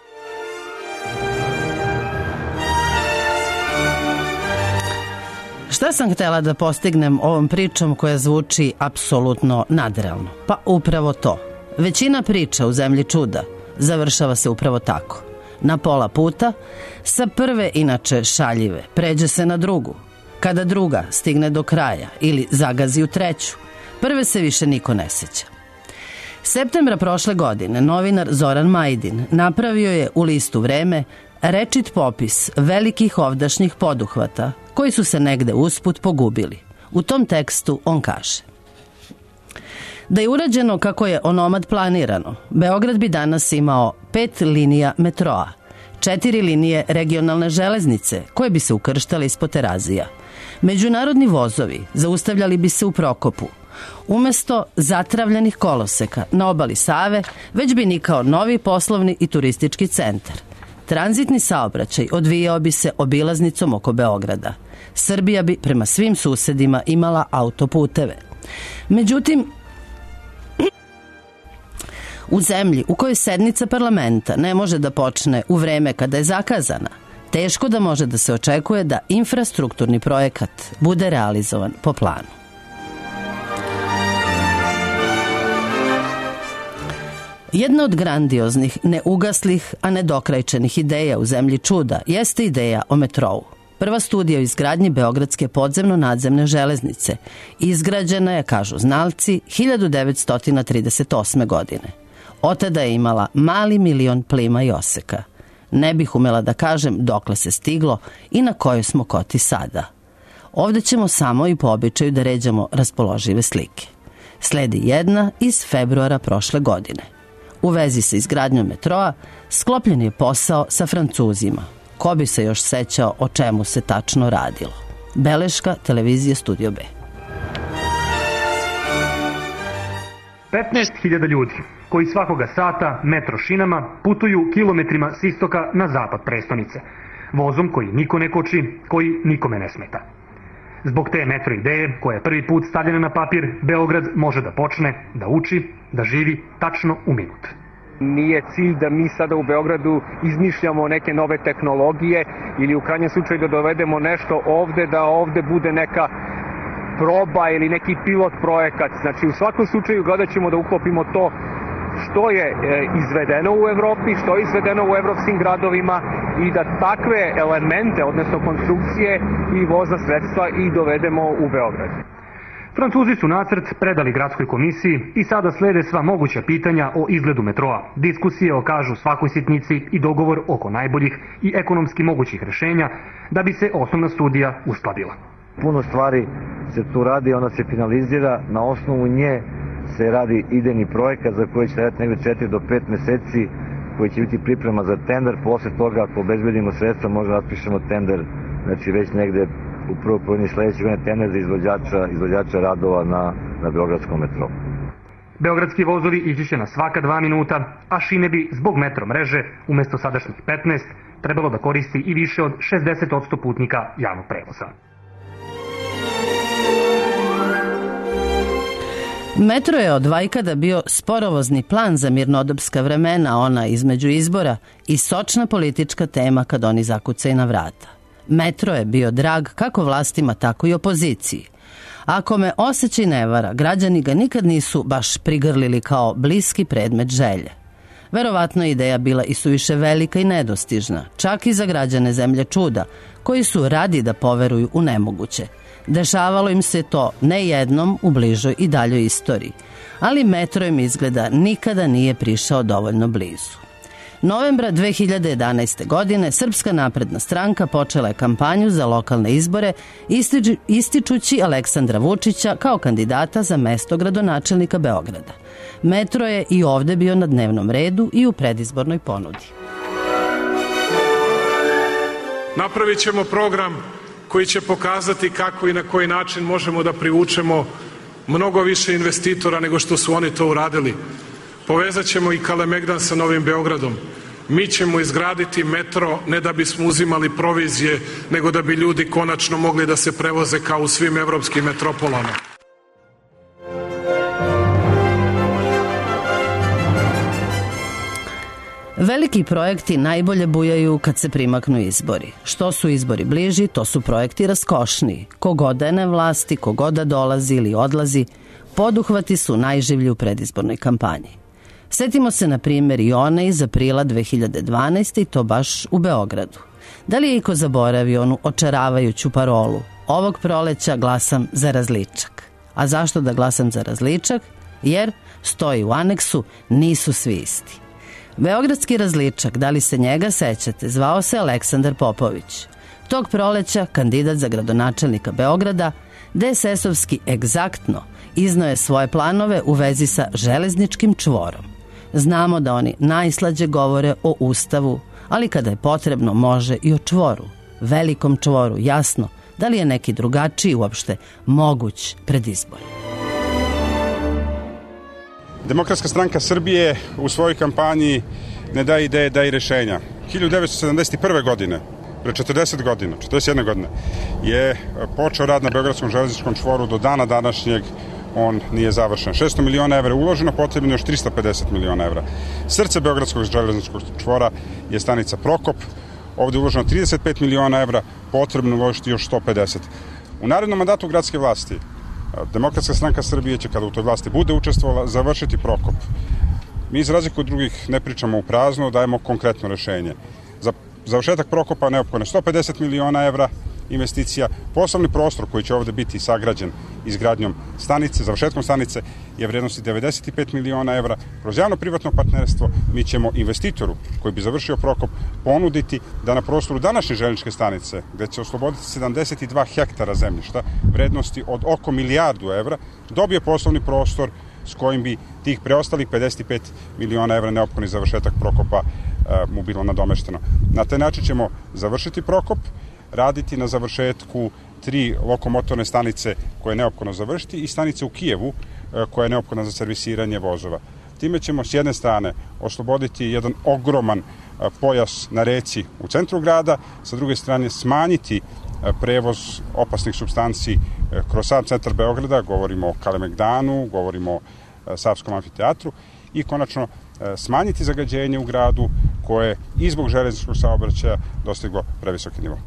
Šta sam htela da postignem ovom pričom koja zvuči apsolutno nadrealno? Pa upravo to. Većina priča u Zemlji čuda završava se upravo tako. Na pola puta, sa prve inače šaljive, pređe se na drugu. Kada druga stigne do kraja ili zagazi u treću, prve se više niko ne seća. Septembra prošle godine novinar Zoran Majdin napravio je u listu Vreme rečit popis velikih ovdašnjih poduhvata koji su se negde usput pogubili. U tom tekstu on kaže: da je urađeno kako je onomad planirano, Beograd bi danas imao 5 linija metroa, 4 linije regionalne železnice koje bi se ukrštale ispod Terazija. Međunarodni vozovi zaustavljali bi se u Prokopu. Umesto zatravljanih koloseka na obali Save, već bi nikao novi poslovni i turistički centar. Tranzitni saobraćaj odvijao bi se obilaznicom oko Beograda. Srbija bi prema svim susedima imala autoputeve. Međutim, u zemlji u kojoj sednica parlamenta ne može da počne u vreme kada je zakazana, teško da može da se očekuje da infrastrukturni projekat bude realizovan po planu. Jedna od grandioznih, neugaslih, a nedokrajčenih ideja u Zemlji čuda jeste ideja o metrou. Prva studija o izgradnji Beogradske podzemno-nadzemne železnice izgrađena je, kažu znalci, 1938. godine. Od tada je imala mali milion plima i oseka. Ne bih umela da kažem dokle se stiglo i na kojoj smo koti sada. Ovde ćemo samo i po običaju da ređamo raspoložive slike. Sledi jedna iz februara prošle godine. U vezi sa izgradnjom metroa sklopljen je posao sa Francuzima. Ko bi se još sećao o čemu se tačno radilo? Beleška, televizije Studio B. 15.000 ljudi koji svakoga sata metro šinama putuju kilometrima s istoka na zapad prestonice. Vozom koji niko ne koči, koji nikome ne smeta. Zbog te metro ideje, koja je prvi put stavljena na papir, Beograd može da počne da uči, da živi tačno u minut. Nije cilj da mi sada u Beogradu izmišljamo neke nove tehnologije ili u krajnjem slučaju da dovedemo nešto ovde, da ovde bude neka proba ili neki pilot projekat. Znači u svakom slučaju gledat ćemo da uklopimo to što je izvedeno u Evropi, što je izvedeno u evropskim gradovima i da takve elemente, odnosno konstrukcije i vozna sredstva i dovedemo u Beograd. Francuzi su nacrt predali gradskoj komisiji i sada slede sva moguća pitanja o izgledu metroa, diskusije o, kažu, svakoj sitnici i dogovor oko najboljih i ekonomski mogućih rešenja da bi se osnovna studija uskladila. Puno stvari se tu radi, ona se finalizira, na osnovu nje se radi idejni projekat za koji će trajati negde 4 do 5 meseci, koji će biti priprema za tender. Posle toga, ako obezbedimo sredstva, možda raspišemo tender, znači već negde u prvoj polovini sledećeg godine tender za izvođača radova na Beogradskom metrou. Beogradski vozovi ići će na svaka 2 minuta, a šine bi zbog metro mreže umesto sadašnjih 15 trebalo da koristi i više od 60% putnika javnog prevoza. Metro je od vajkada bio sporovozni plan za mirnodopska vremena, ona između izbora, i sočna politička tema kad oni zakucaju na vrata. Metro je bio drag kako vlastima, tako i opoziciji. Ako me osjećaj ne vara, građani ga nikad nisu baš prigrlili kao bliski predmet želje. Verovatno je ideja bila i suviše velika i nedostižna, čak i za građane zemlje čuda, koji su radi da poveruju u nemoguće. Dešavalo im se to ne jednom u bližoj i daljoj istoriji, ali metro im izgleda nikada nije prišao dovoljno blizu. Novembra 2011. godine Srpska napredna stranka počela je kampanju za lokalne izbore ističući Aleksandra Vučića kao kandidata za mesto gradonačelnika Beograda. Metro je i ovde bio na dnevnom redu i u predizbornoj ponudi. Napravit ćemo program koji će pokazati kako i na koji način možemo da privučemo mnogo više investitora nego što su oni to uradili. Povezat ćemo i Kalemegdan sa Novim Beogradom. Mi ćemo izgraditi metro ne da bismo uzimali provizije, nego da bi ljudi konačno mogli da se prevoze kao u svim evropskim metropolama. Veliki projekti najbolje bujaju kad se primaknu izbori. Što su izbori bliži, to su projekti raskošniji. Kogod da je na vlasti, kogod da dolazi ili odlazi, poduhvati su najživlji u predizbornoj kampanji. Setimo se na primjer i one iz aprila 2012. i to baš u Beogradu. Da li je iko zaboravio onu očaravajuću parolu? Ovog proleća glasam za različak. A zašto da glasam za različak? Jer, stoji u aneksu, nisu svi isti. Beogradski različak, da li se njega sećate, zvao se Aleksandar Popović. Tog proleća kandidat za gradonačelnika Beograda, DSS-ovski egzaktno, izneo je svoje planove u vezi sa železničkim čvorom. Znamo da oni najslađe govore o Ustavu, ali kada je potrebno može i o čvoru. Velikom čvoru, jasno, da li je neki drugačiji uopšte moguć pred izbore. Demokratska stranka Srbije u svojoj kampanji ne daje ideje, daje rešenja. 1971. godine, pre 40 godina, 41 godine, je počeo rad na Beogradskom železničkom čvoru. Do dana današnjeg on nije završen. 600 miliona evra uloženo, potrebno još 350 miliona evra. Srce Beogradskog železničkog čvora je stanica Prokop. Ovde je uloženo 35 miliona evra, potrebno uložiti još 150. U narednom mandatu gradske vlasti Demokratska stranka Srbije će, kada u toj vlasti bude učestvovala, završiti Prokop. Mi, za razliku od drugih, ne pričamo u prazno, dajemo konkretno rešenje. Za završetak Prokopa neophodno 150 miliona evra investicija. Poslovni prostor koji će ovde biti sagrađen izgradnjom stanice, završetkom stanice, je vrednosti 95 miliona evra. Kroz javno-privatno partnerstvo mi ćemo investitoru koji bi završio Prokop ponuditi da na prostoru današnje železničke stanice, gde će osloboditi 72 hektara zemljišta vrednosti od oko milijardu evra, dobije poslovni prostor s kojim bi tih preostalih 55 miliona evra neophodni završetak Prokopa mu bilo nadomešteno. Na taj način ćemo završiti Prokop, raditi na završetku 3 lokomotorne stanice koje je neophodno završiti i stanice u Kijevu koja je neophodna za servisiranje vozova. Time ćemo s jedne strane osloboditi jedan ogroman pojas na reci u centru grada, sa druge strane smanjiti prevoz opasnih supstanci kroz sam centar Beograda, govorimo o Kalemegdanu, govorimo o Savskom amfiteatru, i konačno smanjiti zagađenje u gradu koje i zbog železničkog saobraćaja dostiglo previsoki nivo.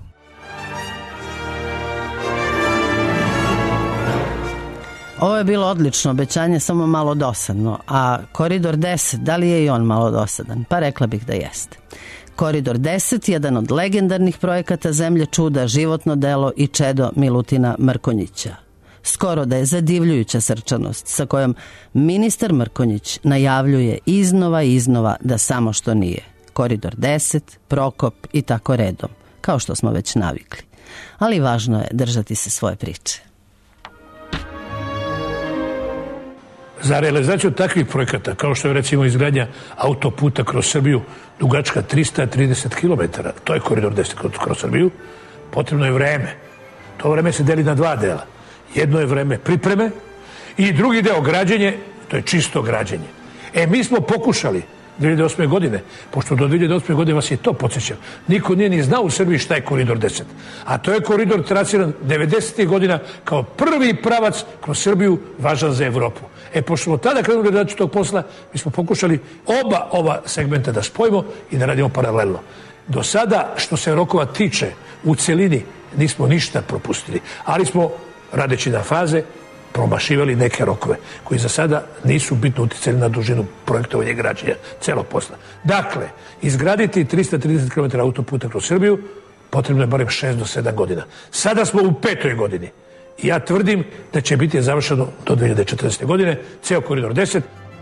Ovo je bilo odlično obećanje, samo malo dosadno. A Koridor 10, da li je i on malo dosadan? Pa rekla bih da jeste. Koridor 10, jedan od legendarnih projekata Zemlje čuda, životno delo i čedo Milutina Mrkonjića. Skoro da je zadivljujuća srčanost sa kojom ministar Mrkonjić najavljuje iznova i iznova da samo što nije. Koridor 10, Prokop i tako redom, kao što smo već navikli. Ali važno je držati se svoje priče. Za realizaciju takvih projekata, kao što je recimo izgradnja autoputa kroz Srbiju, dugačka 330 km, to je Koridor 10 kroz Srbiju, potrebno je vreme. To vreme se deli na dva dela. Jedno je vreme pripreme i drugi deo građenje, To je čisto građenje. Mi smo pokušali 2008. godine, pošto do 2008. godine vas je to podsjećao, niko nije ni znao u Srbiji šta je koridor 10. A to je koridor trasiran 90. godina kao prvi pravac kroz Srbiju važan za Evropu. Pošto smo tada krenuli da tog posla, mi smo pokušali oba ova segmenta da spojimo i da radimo paralelno. Do sada, što se rokova tiče, u celini nismo ništa propustili, ali smo, radeći na faze, promašivali neke rokove, koji za sada nisu bitno uticali na dužinu projektovanja i građenja celog posla. Dakle, izgraditi 330 km autoputa kroz Srbiju potrebno je barem 6 do 7 godina. Sada smo u 5. godini. I ja tvrdim da će biti završeno do 2040. godine, ceo koridor 10.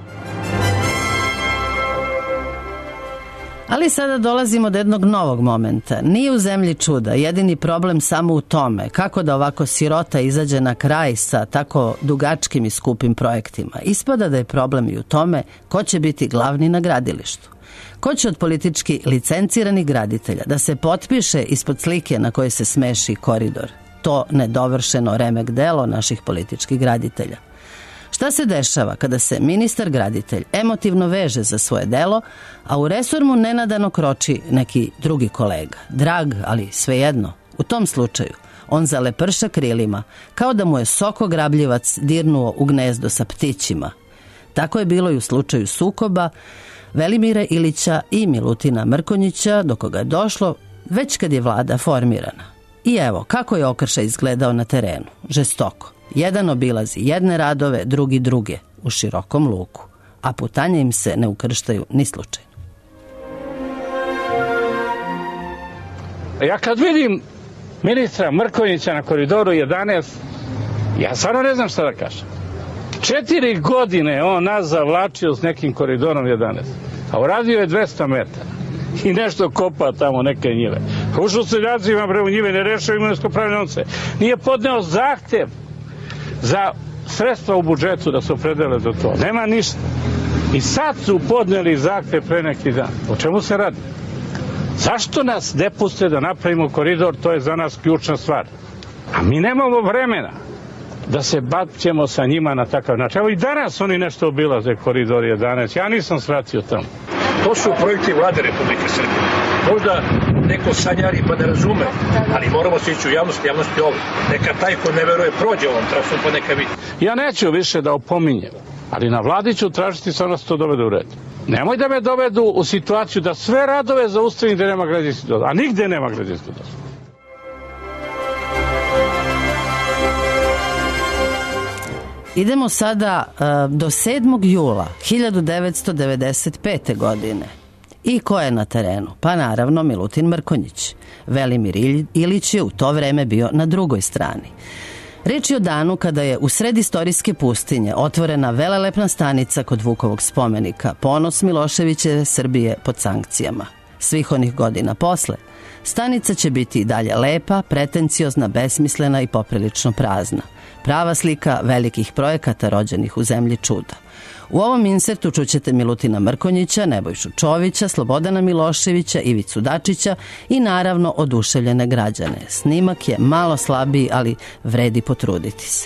Ali sada dolazimo do jednog novog momenta. Nije u zemlji čuda, jedini problem samo u tome kako da ovako sirota izađe na kraj sa tako dugačkim i skupim projektima. Ispada da je problem i u tome ko će biti glavni na gradilištu. Ko će od politički licenciranih graditelja da se potpiše ispod slike na kojoj se smeši koridor? To nedovršeno remek delo naših političkih graditelja. Šta se dešava kada se ministar graditelj emotivno veže za svoje delo, a u resor mu nenadano kroči neki drugi kolega? Drag, ali svejedno. U tom slučaju on zaleprša krilima, kao da mu je sokograbljivac dirnuo u gnezdo sa ptićima. Tako je bilo i u slučaju sukoba Velimira Ilića i Milutina Mrkonjića, do koga je došlo već kad je vlada formirana. I evo, kako je okršaj izgledao na terenu. Žestoko. Jedan obilazi jedne radove, drugi druge, u širokom luku. A putanja im se ne ukrštaju ni slučajno. Ja kad vidim ministra Mrkonjića na koridoru 11, ja stvarno ne znam šta da kažem. 4 godine on nas zavlačio s nekim koridorom 11, a uradio je 200 metara i nešto kopa tamo neke njive. Ušao seljacima bre u njive, ne rešao imovinsko-pravne odnose. Nije podneo zahtev za sredstva u budžetu da se opredele za to. Nema ništa. I sad su podneli zahtev pre neki dan. O čemu se radi? Zašto nas ne puste da napravimo koridor? To je za nas ključna stvar. A mi nemamo vremena da se baćemo sa njima na takav način. Evo i danas oni nešto obilaze koridor 11. Ja nisam svratio tamo. To su projekti vlade Republike Srbije. Možda neko sanjari pa ne razume, ali moramo se ići u javnost je ovo. Neka taj ko ne veruje prođe ovom trasom pa neka vidi. Ja neću više da opominjem, ali na vladi ću tražiti sa nas to dovede u red. Nemoj da me dovedu u situaciju da sve radove zaustavim da nema građevinske dozvole, a nigde nema građevinske dozvole. Idemo sada do 7. jula 1995. godine. I ko je na terenu? Pa naravno Milutin Mrkonjić. Velimir Ilić je u to vreme bio na drugoj strani. Reč je o danu kada je u sred istorijske pustinje otvorena velelepna stanica kod Vukovog spomenika, ponos Miloševićeve Srbije pod sankcijama. Svih onih godina posle, stanica će biti i dalje lepa, pretenciozna, besmislena i poprilično prazna. Prava slika velikih projekata rođenih u zemlji čuda. U ovom insertu čućete Milutina Mrkonjića, Nebojšu Čovića, Slobodana Miloševića, Ivicu Dačića i naravno oduševljene građane. Snimak je malo slabiji, ali vredi potruditi se.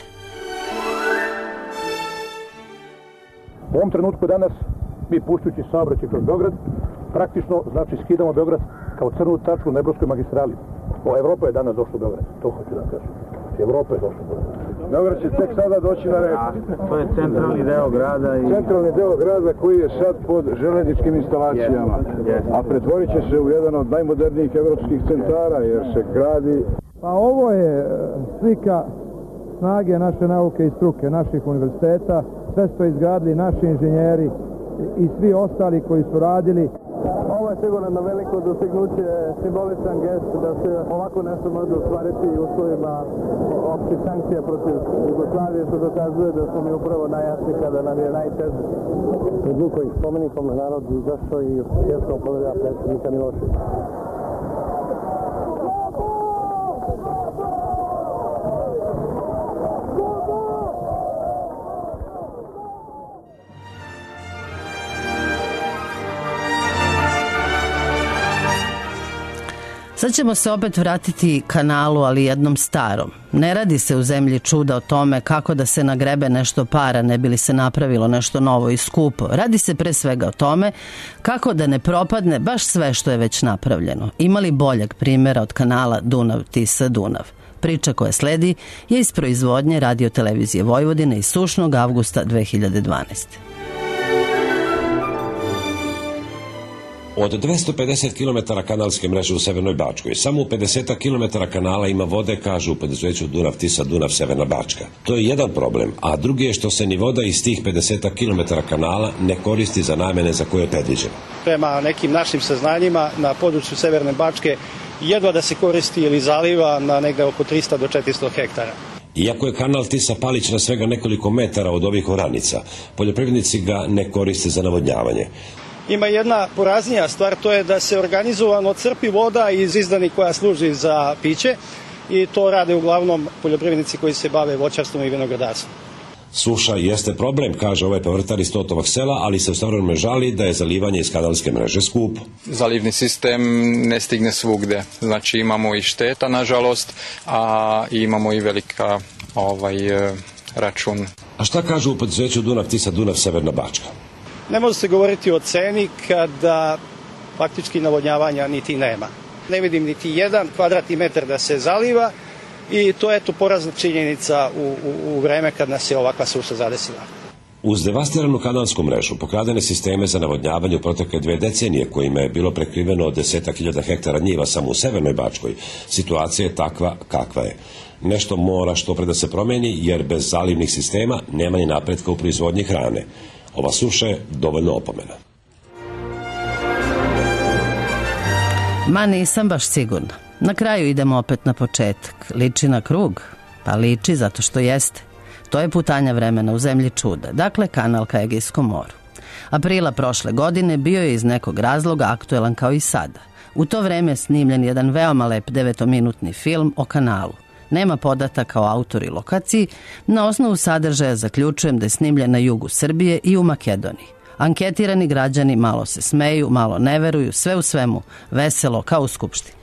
U ovom trenutku danas mi puštujući saobraćaj kroz Beograd praktično znači skidamo Beograd kao crnu tačku na Evropskoj magistrali. Evropa je danas došla u Beograd, to hoću da kažem. Evropa je došla u Beograd. Beograd će tek sada doći na red. To je centralni deo grada. Centralni deo grada koji je sad pod železničkim instalacijama, a pretvorit će se u jedan od najmodernijih evropskih centara jer se gradi. Pa ovo je slika snage naše nauke i struke, naših univerziteta, sve su izgradili naši inženjeri i svi ostali koji su radili. Ovo je sigurno na veliko dostignuće, simboličan gest da se ovako nešto može ostvariti u uslovima opštih sankcija protiv Jugoslavije, što dokazuje da smo mi upravo najjasni kada nam je najteže. Pred Vukovim spomenikom narod izašao i pjesmom pozdravlja predsjednika Miloševića. Sad ćemo se opet vratiti kanalu, ali jednom starom. Ne radi se u zemlji čuda o tome kako da se nagrebe nešto para ne bi li se napravilo nešto novo i skupo. Radi se pre svega o tome kako da ne propadne baš sve što je već napravljeno. Ima li boljeg primjera od kanala Dunav-Tisa-Dunav? Priča koja sledi je iz proizvodnje Radio-televizije Vojvodine iz sušnog avgusta 2012. Od 250 km kanalske mreže u Severnoj Bačkoj, samo u 50 km kanala ima vode, kažu u preduzeću Dunav-Tisa-Dunav Severna Bačka. To je jedan problem, a drugi je što se ni voda iz tih 50 km kanala ne koristi za namene za koje je predviđeno. Prema nekim našim saznanjima na području Severne Bačke jedva da se koristi ili zaliva na negde oko 300 do 400 hektara. Iako je kanal Tisa-Palić na svega nekoliko metara od ovih oranica, poljoprivrednici ga ne koriste za navodnjavanje. Ima jedna poraznija stvar, to je da se organizovano crpi voda iz izdani koja služi za piće i to rade uglavnom poljoprivrednici koji se bave voćarstvom i vinogradarstvom. Suša jeste problem, kaže ovaj povrtar iz Totovog sela, ali se ustavljeno žali da je zalivanje iz kanalske mreže skupo. Zalivni sistem ne stigne svugde, znači imamo i šteta nažalost, a imamo i velika račun. A šta kažu u preduzeću Dunav-Tisa-Dunav Severna Bačka? Ne može se govoriti o ceni kada faktički navodnjavanja niti nema. Ne vidim niti 1 kvadratni metar da se zaliva i to je porazna činjenica u vreme kad nas je ovakva suša zadesila. Uz devastiranu kanalsku mrežu, pokradene sisteme za navodnjavanje u protekle 2 decenije kojima je bilo prekriveno od 10.000 hektara njiva samo u Severnoj Bačkoj, situacija je takva kakva je. Nešto mora što pre da se promeni, jer bez zalivnih sistema nema ni napretka u proizvodnji hrane. Ova suša je dovoljno opomena. Ma nisam baš sigurna. Na kraju idemo opet na početak. Liči na krug? Pa liči zato što jeste. To je putanja vremena u zemlji čuda, dakle kanal ka Egejskom moru. Aprila prošle godine bio je iz nekog razloga aktuelan kao i sada. U to vreme je snimljen jedan veoma lep 9-minutni film o kanalu. Nema podataka o autoru i lokaciji, na osnovu sadržaja zaključujem da je snimljen na jugu Srbije i u Makedoniji. Anketirani građani malo se smeju, malo ne veruju, sve u svemu, veselo kao u skupštini.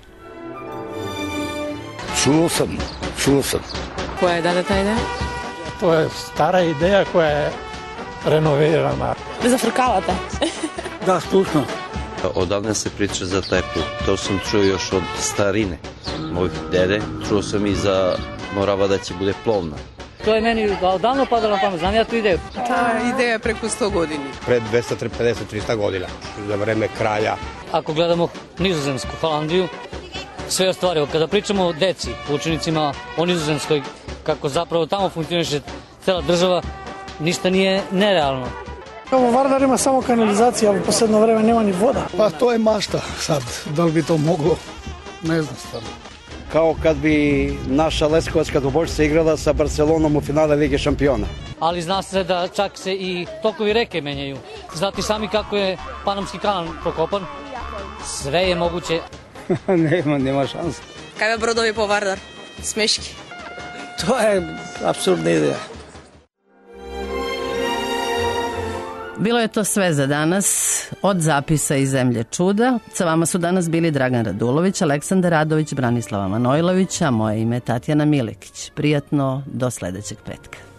Čuo sam. Koja je data ta ideja? To je stara ideja koja je renovirana. Zafrkavate? Da, slušno. Odavne se priča za taj put. To sam čuo još od starine mojih dede. Čuo sam i za Morava da će bude plovna. To je meni odavno padalo na pamet. Znam ja tu ideju. Ta ideja je preko 100 godina. Pred 250-300 godina, za vreme kralja. Ako gledamo Nizozemsku, Holandiju, sve je stvari. Kada pričamo o deci, učenicima o Nizozemskoj, kako zapravo tamo funkcioniše cela država, ništa nije nerealno. U Vardarima samo kanalizacija, ali posebno vreme nema ni voda. Pa to je mašta sad, da li bi to moglo, ne znam stvarno. Kao kad bi naša leskovačka dvobojčica igrala sa Barcelonom u finale Lige šampiona. Ali zna se da čak se i tokovi reke menjaju. Znate sami kako je Panamski kanal prokopan? Sve je moguće. nema šanse. Kaj brodovi po Vardar? Smeški. To je apsurdna ideja. Bilo je to sve za danas od zapisa iz zemlje čuda. Sa vama su danas bili Dragan Radulović, Aleksandar Radović, Branislava Manojlović, a moje ime je Tatjana Milikić. Prijatno do sledećeg petka.